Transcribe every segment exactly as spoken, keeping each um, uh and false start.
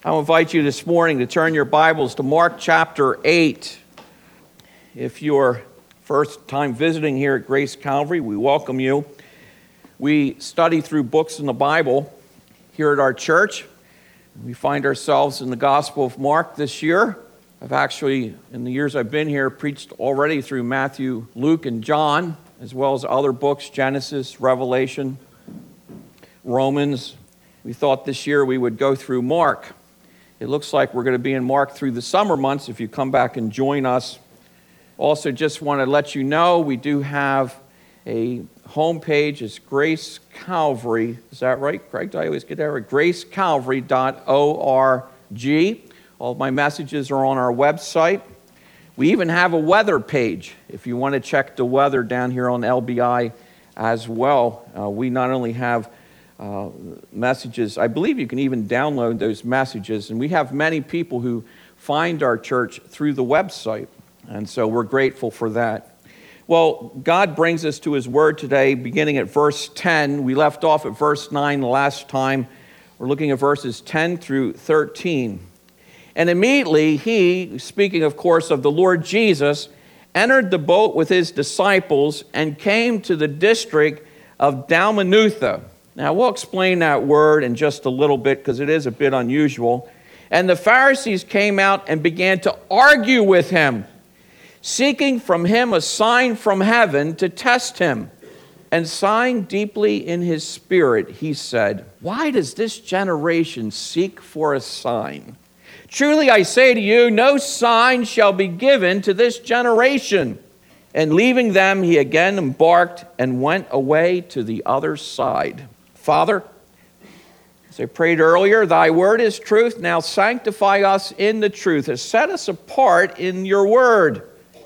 I'll invite you this morning to turn your Bibles to Mark chapter eight. If you're first time visiting here at Grace Calvary, we welcome you. We study through books in the Bible here at our church. We find ourselves in the Gospel of Mark this year. I've actually, in the years I've been here, preached already through Matthew, Luke, and John, as well as other books, Genesis, Revelation, Romans. We thought this year we would go through Mark. It looks like we're going to be in Mark through the summer months if you come back and join us. Also, just want to let you know we do have a homepage. It's Grace Calvary. Is that right, Craig? Do I always get that right? grace calvary dot org. All of my messages are on our website. We even have a weather page if you want to check the weather down here on L B I as well. Uh, we not only have Uh, messages. I believe you can even download those messages, and we have many people who find our church through the website, and so we're grateful for that. Well, God brings us to His Word today, beginning at verse ten. We left off at verse nine the last time. We're looking at verses ten through thirteen. And immediately He, speaking of course of the Lord Jesus, entered the boat with His disciples and came to the district of Dalmanutha. Now, we'll explain that word in just a little bit because it is a bit unusual. And the Pharisees came out and began to argue with Him, seeking from Him a sign from heaven to test Him. And sighing deeply in his spirit, He said, "Why does this generation seek for a sign? Truly I say to you, no sign shall be given to this generation." And leaving them, He again embarked and went away to the other side. Father, as I prayed earlier, Thy word is truth. Now sanctify us in the truth. Set us apart in Your word.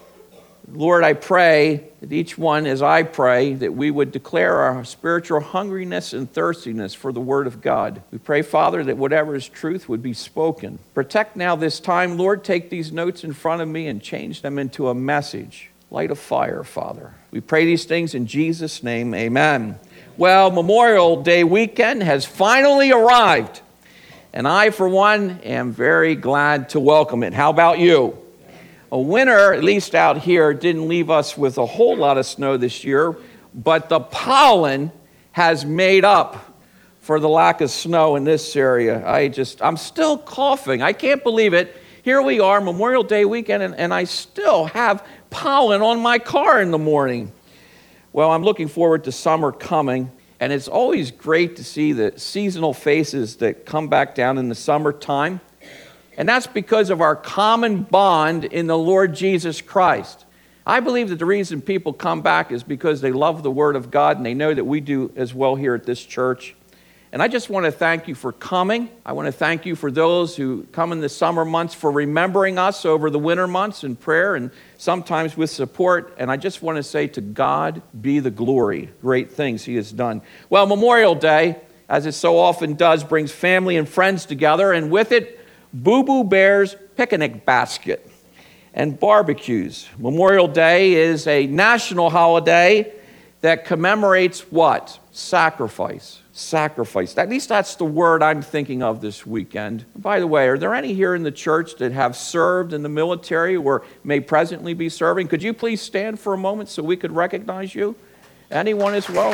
Lord, I pray that each one, as I pray, that we would declare our spiritual hungriness and thirstiness for the word of God. We pray, Father, that whatever is truth would be spoken. Protect now this time, Lord. Take these notes in front of me and change them into a message. Light a fire, Father. We pray these things in Jesus' name. Amen. Well, Memorial Day weekend has finally arrived, and I, for one, am very glad to welcome it. How about you? A winter, at least out here, didn't leave us with a whole lot of snow this year, but the pollen has made up for the lack of snow in this area. I just, I'm still coughing. I can't believe it. Here we are, Memorial Day weekend, and, and I still have pollen on my car in the morning. Well, I'm looking forward to summer coming, and it's always great to see the seasonal faces that come back down in the summertime. And that's because of our common bond in the Lord Jesus Christ. I believe that the reason people come back is because they love the Word of God, and they know that we do as well here at this church. And I just want to thank you for coming. I want to thank you for those who come in the summer months for remembering us over the winter months in prayer and sometimes with support. And I just want to say to God be the glory. Great things He has done. Well, Memorial Day, as it so often does, brings family and friends together. And with it, Boo Boo Bear's picnic basket and barbecues. Memorial Day is a national holiday that commemorates what? Sacrifice. Sacrifice. At least that's the word I'm thinking of this weekend. By the way, are there any here in the church that have served in the military or may presently be serving? Could you please stand for a moment so we could recognize you? Anyone as well?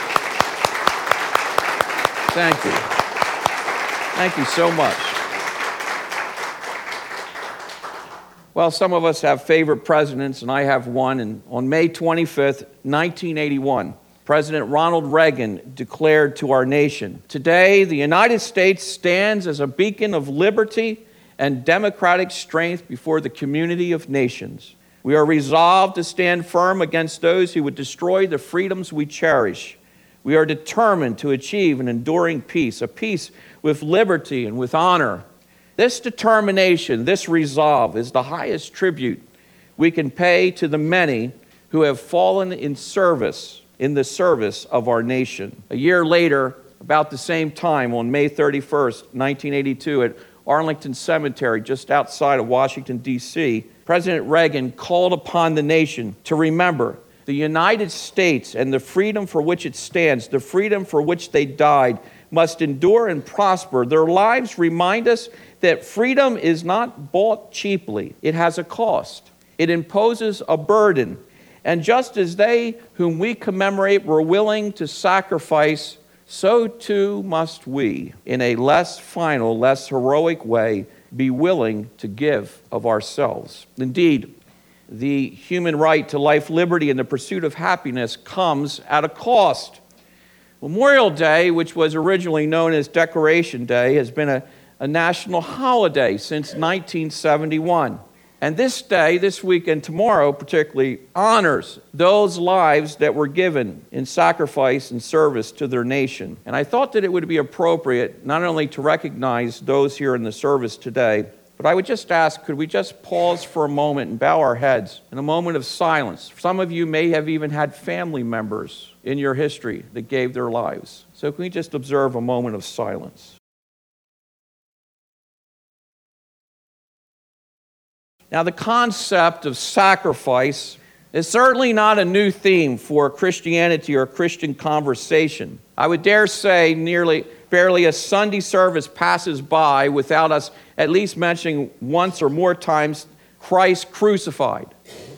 Thank you. Thank you so much. Well, some of us have favorite presidents, and I have one. And on May twenty-fifth, nineteen eighty-one, President Ronald Reagan declared to our nation, "Today, the United States stands as a beacon of liberty and democratic strength before the community of nations. We are resolved to stand firm against those who would destroy the freedoms we cherish. We are determined to achieve an enduring peace, a peace with liberty and with honor. This determination, this resolve, is the highest tribute we can pay to the many who have fallen in service, in the service of our nation." A year later, about the same time, on May thirty-first, nineteen eighty-two, at Arlington Cemetery, just outside of Washington, D C, President Reagan called upon the nation to remember the United States and the freedom for which it stands, the freedom for which they died, must endure and prosper. Their lives remind us that freedom is not bought cheaply. It has a cost. It imposes a burden. And just as they whom we commemorate were willing to sacrifice, so too must we, in a less final, less heroic way, be willing to give of ourselves. Indeed, the human right to life, liberty, and the pursuit of happiness comes at a cost. Memorial Day, which was originally known as Decoration Day, has been a, a national holiday since nineteen seventy-one. And this day, this week, and tomorrow particularly honors those lives that were given in sacrifice and service to their nation. And I thought that it would be appropriate not only to recognize those here in the service today, but I would just ask, could we just pause for a moment and bow our heads in a moment of silence? Some of you may have even had family members in your history that gave their lives. So can we just observe a moment of silence? Now, the concept of sacrifice is certainly not a new theme for Christianity or Christian conversation. I would dare say nearly barely a Sunday service passes by without us at least mentioning once or more times Christ crucified,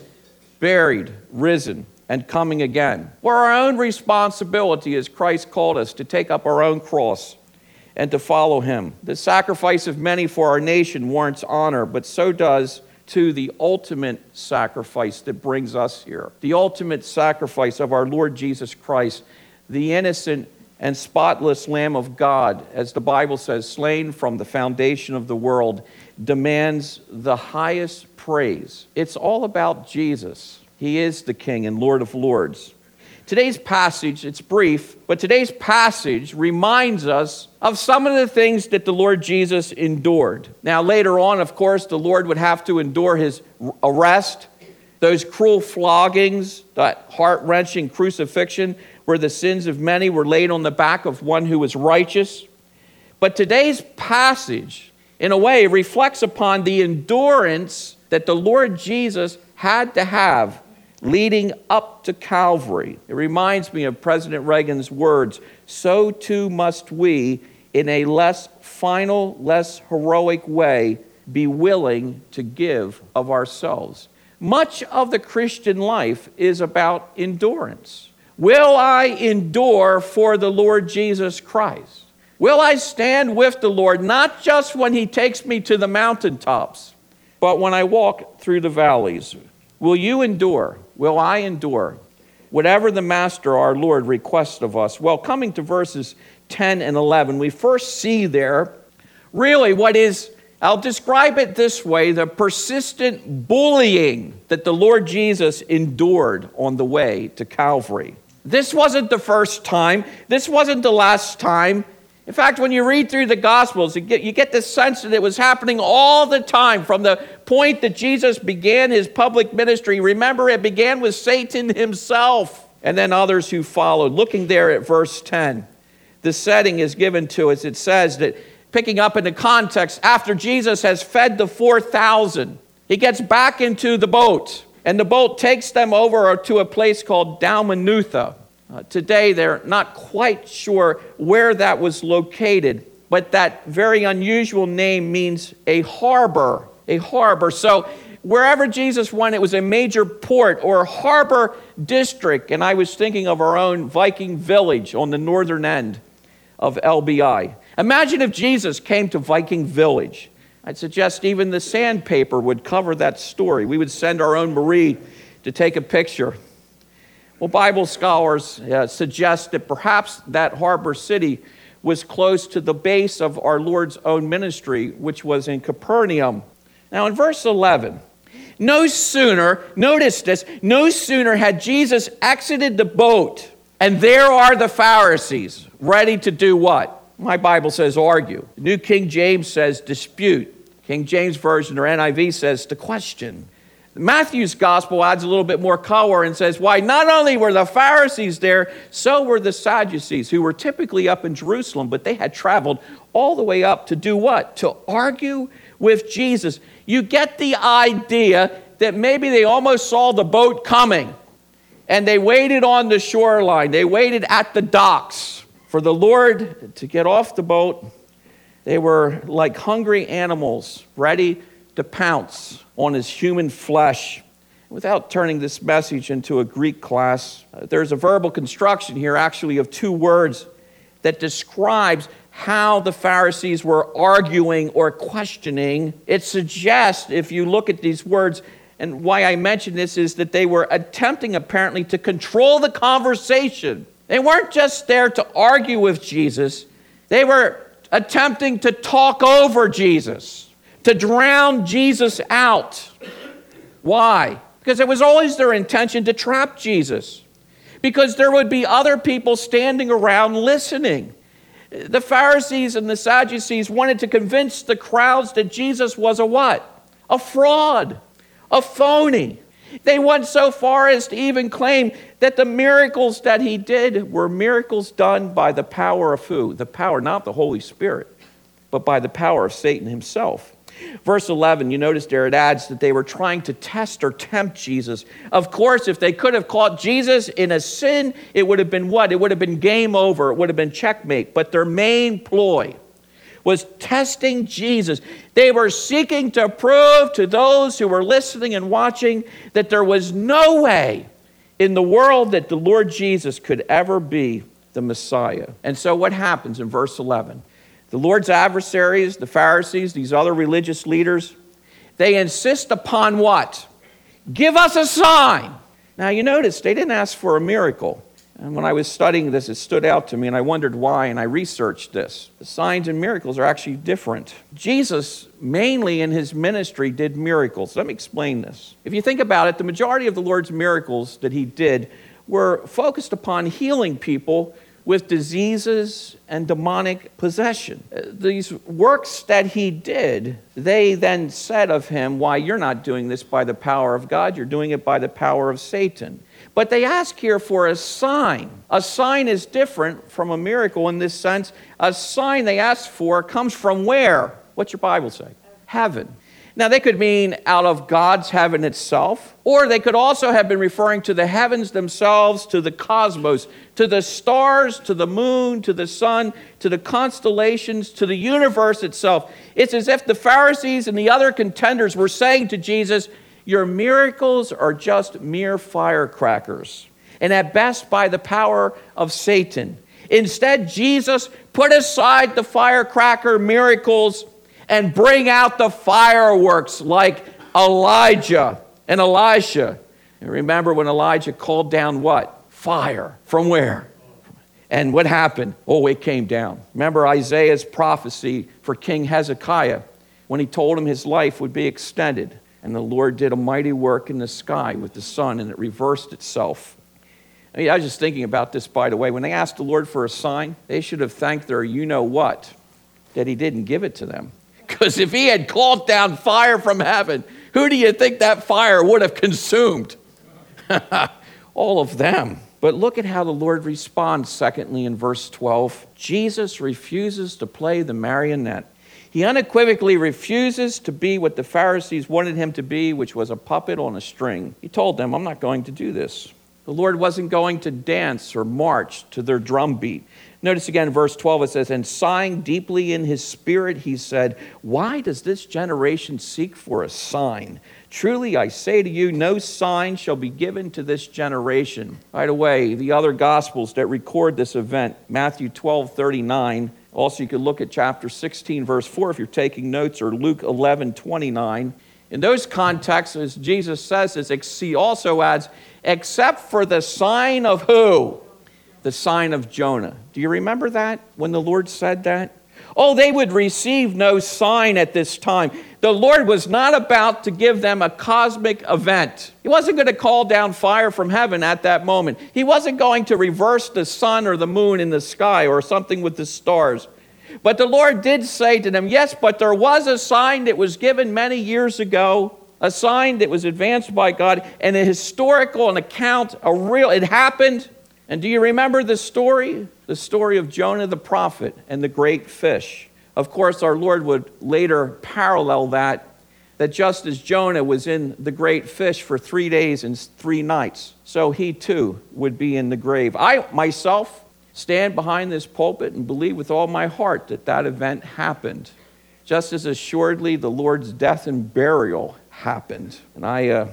buried, risen, and coming again. Or our own responsibility as Christ called us to take up our own cross and to follow him. The sacrifice of many for our nation warrants honor, but so does to the ultimate sacrifice that brings us here. The ultimate sacrifice of our Lord Jesus Christ, the innocent and spotless Lamb of God, as the Bible says, slain from the foundation of the world, demands the highest praise. It's all about Jesus. He is the King and Lord of Lords. Today's passage, it's brief, but today's passage reminds us of some of the things that the Lord Jesus endured. Now, later on, of course, the Lord would have to endure his arrest, those cruel floggings, that heart-wrenching crucifixion where the sins of many were laid on the back of one who was righteous. But today's passage, in a way, reflects upon the endurance that the Lord Jesus had to have leading up to Calvary. It reminds me of President Reagan's words, so too must we, in a less final, less heroic way, be willing to give of ourselves. Much of the Christian life is about endurance. Will I endure for the Lord Jesus Christ? Will I stand with the Lord, not just when he takes me to the mountaintops, but when I walk through the valleys? Will you endure? Will I endure? Whatever the Master, our Lord, requests of us. Well, coming to verses ten and eleven, we first see there really what is, I'll describe it this way, the persistent bullying that the Lord Jesus endured on the way to Calvary. This wasn't the first time. This wasn't the last time. In fact, when you read through the Gospels, you get, you get the sense that it was happening all the time from the point that Jesus began his public ministry. Remember, it began with Satan himself and then others who followed. Looking there at verse ten, the setting is given to us. It says that, picking up in the context, after Jesus has fed the four thousand, he gets back into the boat, and the boat takes them over to a place called Dalmanutha. Uh, today, they're not quite sure where that was located, but that very unusual name means a harbor, a harbor. So wherever Jesus went, it was a major port or harbor district. And I was thinking of our own Viking village on the northern end of L B I. Imagine if Jesus came to Viking Village. I'd suggest even the sandpaper would cover that story. We would send our own Marie to take a picture. Well, Bible scholars uh, suggest that perhaps that harbor city was close to the base of our Lord's own ministry, which was in Capernaum. Now, in verse eleven, no sooner, notice this, no sooner had Jesus exited the boat, and there are the Pharisees ready to do what? My Bible says argue. The New King James says dispute. King James Version or N I V says to question. Matthew's gospel adds a little bit more color and says, why not only were the Pharisees there, so were the Sadducees, who were typically up in Jerusalem, but they had traveled all the way up to do what? To argue with Jesus. You get the idea that maybe they almost saw the boat coming, and they waited on the shoreline. They waited at the docks. For the Lord to get off the boat, they were like hungry animals, ready to pounce on his human flesh. Without turning this message into a Greek class, uh, there's a verbal construction here actually of two words that describes how the Pharisees were arguing or questioning. It suggests, if you look at these words, and why I mention this is that they were attempting apparently to control the conversation. They weren't just there to argue with Jesus. They were attempting to talk over Jesus, to drown Jesus out. Why? Because it was always their intention to trap Jesus. Because there would be other people standing around listening. The Pharisees and the Sadducees wanted to convince the crowds that Jesus was a what? A fraud, a phony. They went so far as to even claim that the miracles that he did were miracles done by the power of who? The power, not the Holy Spirit, but by the power of Satan himself. Verse eleven, you notice there it adds that they were trying to test or tempt Jesus. Of course, if they could have caught Jesus in a sin, it would have been what? It would have been game over. It would have been checkmate. But their main ploy was testing Jesus. They were seeking to prove to those who were listening and watching that there was no way in the world that the Lord Jesus could ever be the Messiah. And so what happens in verse eleven? The Lord's adversaries, the Pharisees, these other religious leaders, they insist upon what? Give us a sign. Now you notice they didn't ask for a miracle. And when I was studying this, it stood out to me, and I wondered why, and I researched this. The signs and miracles are actually different. Jesus, mainly in his ministry, did miracles. Let me explain this. If you think about it, the majority of the Lord's miracles that he did were focused upon healing people with diseases and demonic possession. These works that he did, they then said of him, why, you're not doing this by the power of God, you're doing it by the power of Satan. But they ask here for a sign. A sign is different from a miracle in this sense. A sign they ask for comes from where? What's your Bible say? Heaven. Now, they could mean out of God's heaven itself, or they could also have been referring to the heavens themselves, to the cosmos, to the stars, to the moon, to the sun, to the constellations, to the universe itself. It's as if the Pharisees and the other contenders were saying to Jesus, your miracles are just mere firecrackers, and at best by the power of Satan. Instead, Jesus put aside the firecracker miracles and bring out the fireworks like Elijah and Elisha. And remember when Elijah called down what? Fire. From where? And what happened? Oh, it came down. Remember Isaiah's prophecy for King Hezekiah when he told him his life would be extended. And the Lord did a mighty work in the sky with the sun, and it reversed itself. I mean, I was just thinking about this, by the way. When they asked the Lord for a sign, they should have thanked their you-know-what that he didn't give it to them. Because if he had called down fire from heaven, who do you think that fire would have consumed? All of them. But look at how the Lord responds, secondly, in verse twelve. Jesus refuses to play the marionette. He unequivocally refuses to be what the Pharisees wanted him to be, which was a puppet on a string. He told them, I'm not going to do this. The Lord wasn't going to dance or march to their drum beat. Notice again, verse twelve, it says, and sighing deeply in his spirit, he said, why does this generation seek for a sign? Truly, I say to you, no sign shall be given to this generation. By the way, the other Gospels that record this event, Matthew twelve thirty-nine, also you could look at chapter sixteen, verse four, if you're taking notes, or Luke eleven twenty-nine. In those contexts, as Jesus says this, he also adds, except for the sign of who? The sign of Jonah. Do you remember that when the Lord said that? Oh, they would receive no sign at this time. The Lord was not about to give them a cosmic event. He wasn't going to call down fire from heaven at that moment. He wasn't going to reverse the sun or the moon in the sky or something with the stars. But the Lord did say to them, yes, but there was a sign that was given many years ago, a sign that was advanced by God, and a historical an account, a real, it happened. And do you remember the story? The story of Jonah the prophet and the great fish. Of course, our Lord would later parallel that, that just as Jonah was in the great fish for three days and three nights, so he too would be in the grave. I myself stand behind this pulpit and believe with all my heart that that event happened. Just as assuredly, the Lord's death and burial happened. And I, uh,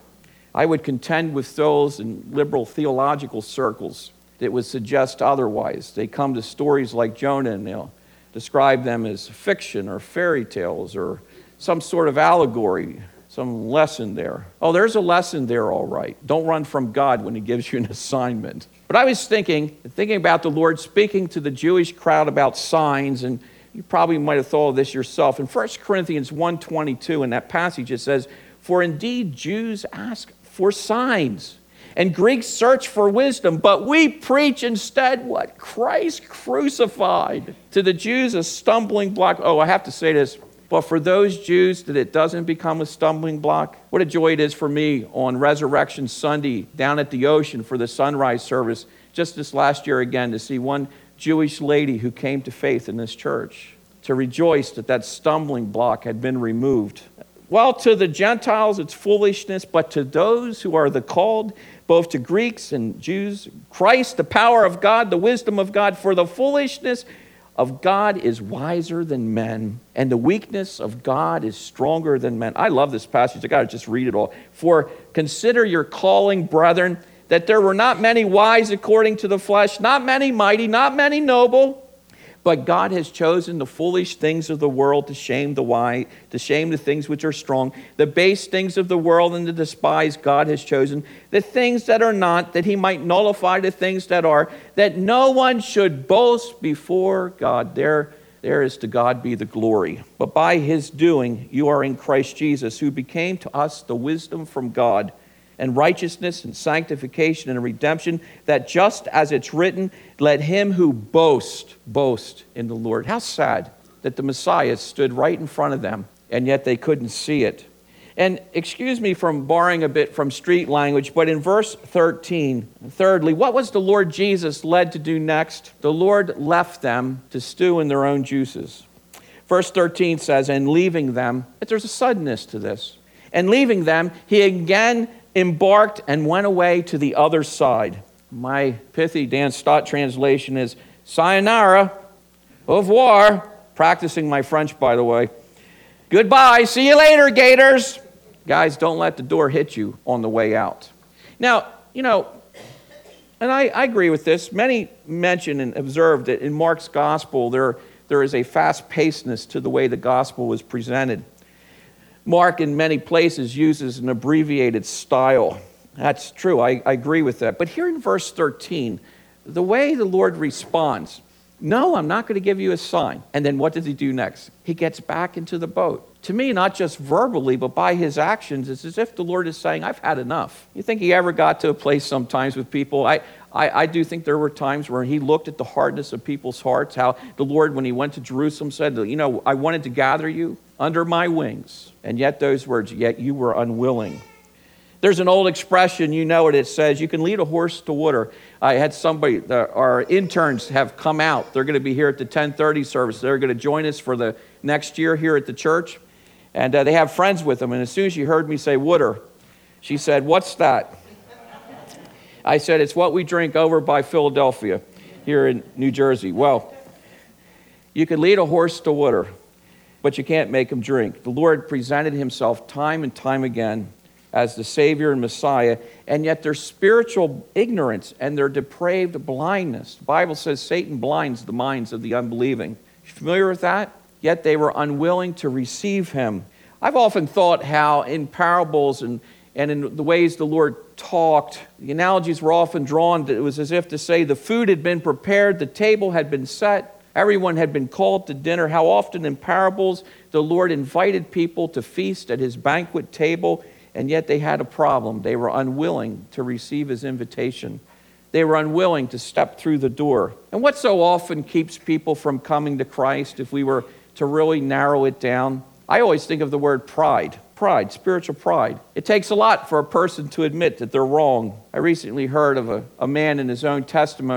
I would contend with those in liberal theological circles that would suggest otherwise. They come to stories like Jonah and they'll describe them as fiction or fairy tales or some sort of allegory, some lesson there. Oh, there's a lesson there, all right. Don't run from God when he gives you an assignment. But I was thinking, thinking about the Lord speaking to the Jewish crowd about signs, and you probably might have thought of this yourself. In First Corinthians one twenty-two, in that passage, it says, "For indeed Jews ask for signs, and Greeks search for wisdom, but we preach instead what? Christ crucified. To the Jews a stumbling block." Oh, I have to say this. But for those Jews that it doesn't become a stumbling block, what a joy it is for me on Resurrection Sunday down at the ocean for the sunrise service, just this last year again, to see one Jewish lady who came to faith in this church, to rejoice that that stumbling block had been removed. Well, to the Gentiles it's foolishness, but to those who are the called, both to Greeks and Jews, Christ, the power of God, the wisdom of God, for the foolishness of God is wiser than men, and the weakness of God is stronger than men. I love this passage. I got to just read it all. "For consider your calling, brethren, that there were not many wise according to the flesh, not many mighty, not many noble, but God has chosen the foolish things of the world to shame the wise, to shame the things which are strong. The base things of the world and the despised God has chosen, the things that are not, that he might nullify the things that are, that no one should boast before God." There, there is to God be the glory. "But by his doing you are in Christ Jesus, who became to us the wisdom from God, and righteousness and sanctification and redemption, that just as it's written, let him who boasts, boast in the Lord." How sad that the Messiah stood right in front of them, and yet they couldn't see it. And excuse me from borrowing a bit from street language, but in verse thirteen, thirdly, what was the Lord Jesus led to do next? The Lord left them to stew in their own juices. Verse thirteen says, "And leaving them," but there's a suddenness to this, "and leaving them, he again embarked and went away to the other side." My pithy Dan Stott translation is, "Sayonara, au revoir," practicing my French, by the way. "Goodbye, see you later, Gators." Guys, don't let the door hit you on the way out. Now, you know, and I, I agree with this. Many mention and observe that in Mark's gospel, there, there is a fast-pacedness to the way the gospel was presented. Mark, in many places, uses an abbreviated style. That's true. I, I agree with that. But here in verse thirteen, the way the Lord responds, "No, I'm not going to give you a sign." And then what does he do next? He gets back into the boat. To me, not just verbally, but by his actions, it's as if the Lord is saying, "I've had enough." You think he ever got to a place sometimes with people? I, I, I do think there were times where he looked at the hardness of people's hearts, how the Lord, when he went to Jerusalem, said, you know, "I wanted to gather you under my wings." And yet those words, "Yet you were unwilling." There's an old expression, you know it, it says, you can lead a horse to water. I had somebody, the, our interns have come out. They're going to be here at the ten thirty service. They're going to join us for the next year here at the church. And uh, they have friends with them. And as soon as she heard me say water, she said, "What's that?" I said, "It's what we drink over by Philadelphia here in New Jersey." Well, you can lead a horse to water, but you can't make him drink. The Lord presented himself time and time again as the Savior and Messiah, and yet their spiritual ignorance and their depraved blindness. The Bible says Satan blinds the minds of the unbelieving. You familiar with that? Yet they were unwilling to receive him. I've often thought how in parables and, and in the ways the Lord talked, the analogies were often drawn that it was as if to say the food had been prepared, the table had been set, everyone had been called to dinner. How often in parables the Lord invited people to feast at his banquet table, and yet they had a problem. They were unwilling to receive his invitation. They were unwilling to step through the door. And what so often keeps people from coming to Christ, if we were to really narrow it down? I always think of the word pride. Pride, spiritual pride. It takes a lot for a person to admit that they're wrong. I recently heard of a, a man in his own testimony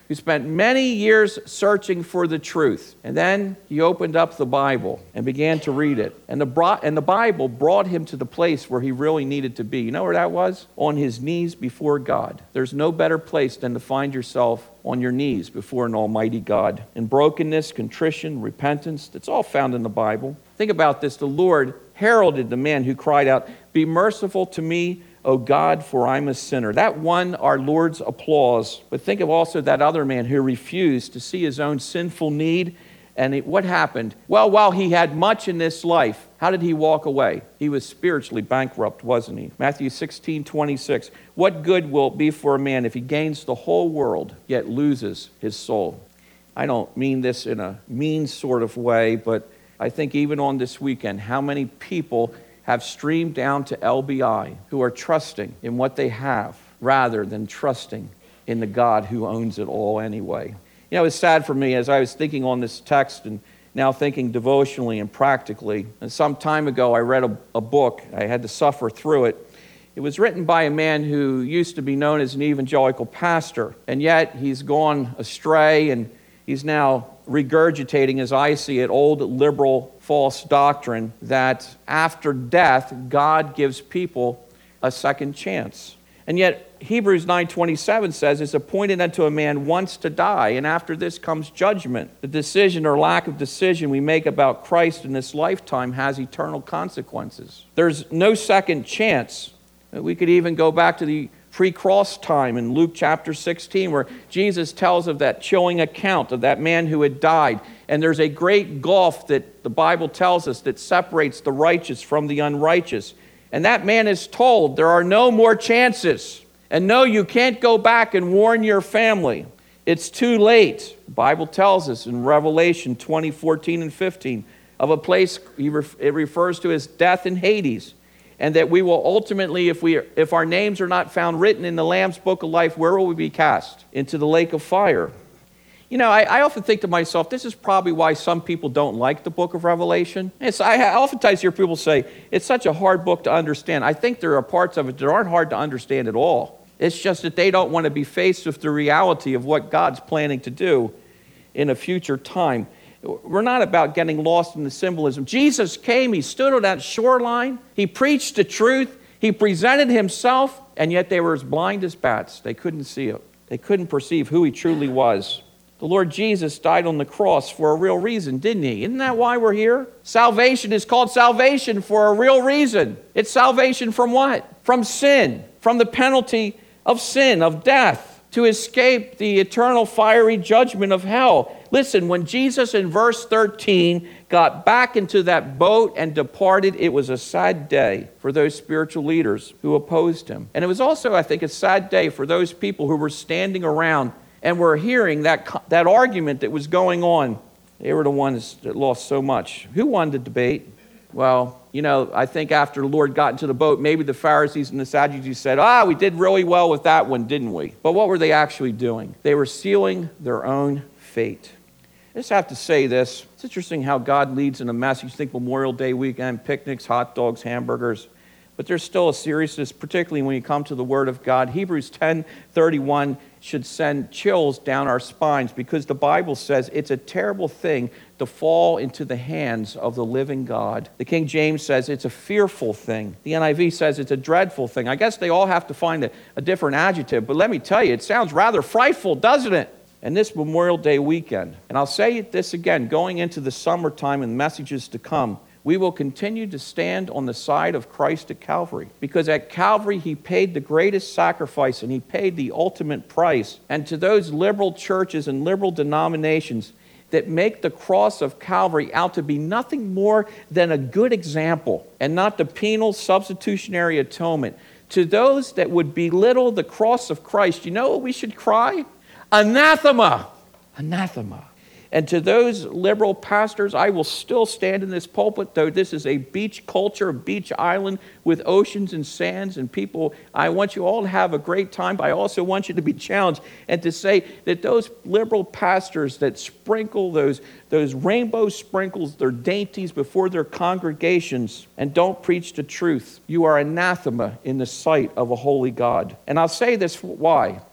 who spent many years searching for the truth. And then he opened up the Bible and began to read it. And the, brought, and the Bible brought him to the place where he really needed to be. You know where that was? On his knees before God. There's no better place than to find yourself on your knees before an almighty God. In brokenness, contrition, repentance, that's all found in the Bible. Think about this. The Lord heralded the man who cried out, "Be merciful to me, O God, for I'm a sinner." That won our Lord's applause. But think of also that other man who refused to see his own sinful need. And it, what happened? Well, while he had much in this life, how did he walk away? He was spiritually bankrupt, wasn't he? Matthew sixteen twenty-six. What good will it be for a man if he gains the whole world, yet loses his soul? I don't mean this in a mean sort of way, but I think even on this weekend, how many people have streamed down to L B I who are trusting in what they have rather than trusting in the God who owns it all anyway. You know, it's sad for me as I was thinking on this text and now thinking devotionally and practically. And some time ago, I read a, a book. I had to suffer through it. It was written by a man who used to be known as an evangelical pastor, and yet he's gone astray, and he's now regurgitating, as I see it, old liberal false doctrine that after death, God gives people a second chance. And yet, Hebrews nine twenty-seven says, "It's appointed unto a man once to die, and after this comes judgment." The decision or lack of decision we make about Christ in this lifetime has eternal consequences. There's no second chance. We could even go back to the pre-cross time in Luke chapter sixteen, where Jesus tells of that chilling account of that man who had died. And there's a great gulf that the Bible tells us that separates the righteous from the unrighteous. And that man is told there are no more chances. And no, you can't go back and warn your family. It's too late. The Bible tells us in Revelation twenty, fourteen, and fifteen of a place it refers to as death in Hades. And that we will ultimately, if we, if our names are not found written in the Lamb's Book of Life, where will we be cast? Into the lake of fire. You know, I, I often think to myself, this is probably why some people don't like the book of Revelation. It's, I, I oftentimes hear people say, it's such a hard book to understand. I think there are parts of it that aren't hard to understand at all. It's just that they don't want to be faced with the reality of what God's planning to do in a future time. We're not about getting lost in the symbolism. Jesus came, he stood on that shoreline, he preached the truth, he presented himself, and yet they were as blind as bats. They couldn't see it. They couldn't perceive who he truly was. The Lord Jesus died on the cross for a real reason, didn't he? Isn't that why we're here? Salvation is called salvation for a real reason. It's salvation from what? From sin, from the penalty of sin, of death, to escape the eternal fiery judgment of hell. Listen, when Jesus in verse thirteen got back into that boat and departed, it was a sad day for those spiritual leaders who opposed him. And it was also, I think, a sad day for those people who were standing around and were hearing that, that argument that was going on. They were the ones that lost so much. Who won the debate? Well, you know, I think after the Lord got into the boat, maybe the Pharisees and the Sadducees said, ah, we did really well with that one, didn't we? But what were they actually doing? They were sealing their own fate. I just have to say this. It's interesting how God leads in a message. You think Memorial Day weekend, picnics, hot dogs, hamburgers. But there's still a seriousness, particularly when you come to the Word of God. Hebrews ten thirty-one should send chills down our spines because the Bible says it's a terrible thing to fall into the hands of the living God. The King James says it's a fearful thing. The N I V says it's a dreadful thing. I guess they all have to find a, a different adjective, but let me tell you, it sounds rather frightful, doesn't it? And this Memorial Day weekend, and I'll say this again, going into the summertime and messages to come, we will continue to stand on the side of Christ at Calvary. Because at Calvary, he paid the greatest sacrifice and he paid the ultimate price. And to those liberal churches and liberal denominations that make the cross of Calvary out to be nothing more than a good example and not the penal substitutionary atonement, to those that would belittle the cross of Christ, you know what we should cry? Anathema! Anathema. And to those liberal pastors, I will still stand in this pulpit, though this is a beach culture, a beach island with oceans and sands and people. I want you all to have a great time, but I also want you to be challenged and to say that those liberal pastors that sprinkle those, those rainbow sprinkles, their dainties before their congregations and don't preach the truth, you are anathema in the sight of a holy God. And I'll say this, why?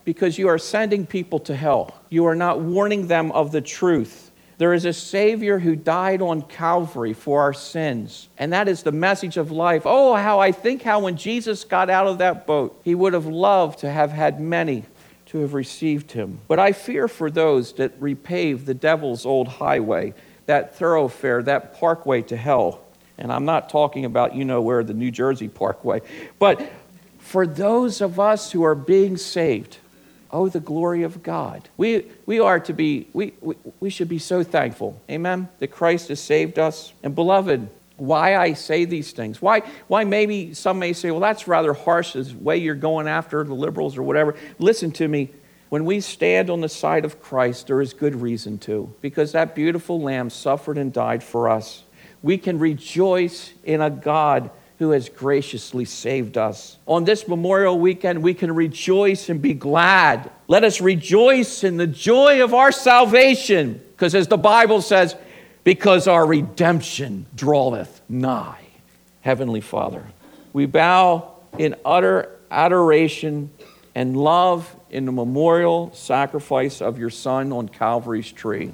because you are sending people to hell. You are not warning them of the truth. There is a Savior who died on Calvary for our sins, and that is the message of life. Oh, how I think how when Jesus got out of that boat, he would have loved to have had many to have received him. But I fear for those that repave the devil's old highway, that thoroughfare, that parkway to hell. And I'm not talking about, you know, where the New Jersey Parkway, but for those of us who are being saved, oh, the glory of God. We we are to be, we, we, we should be so thankful, amen, that Christ has saved us. And beloved, why I say these things, why why maybe some may say, well, that's rather harsh, the way you're going after the liberals or whatever. Listen to me. When we stand on the side of Christ, there is good reason to, because that beautiful Lamb suffered and died for us. We can rejoice in a God who has graciously saved us. On this Memorial Weekend, we can rejoice and be glad. Let us rejoice in the joy of our salvation, because as the Bible says, because our redemption draweth nigh. Heavenly Father, we bow in utter adoration and love in the memorial sacrifice of your Son on Calvary's tree.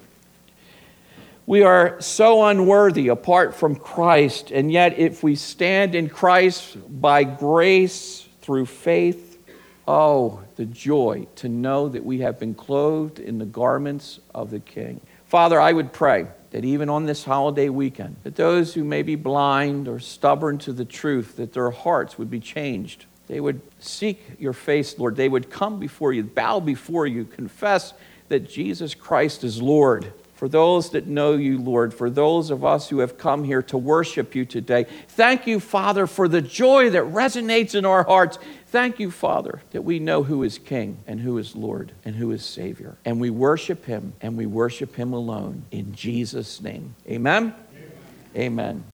We are so unworthy apart from Christ, and yet if we stand in Christ by grace through faith, oh, the joy to know that we have been clothed in the garments of the King. Father, I would pray that even on this holiday weekend, that those who may be blind or stubborn to the truth, that their hearts would be changed. They would seek your face, Lord. They would come before you, bow before you, confess that Jesus Christ is Lord. For those that know you, Lord, for those of us who have come here to worship you today, thank you, Father, for the joy that resonates in our hearts. Thank you, Father, that we know who is King and who is Lord and who is Savior. And we worship him and we worship him alone in Jesus' name. Amen? Amen. Amen.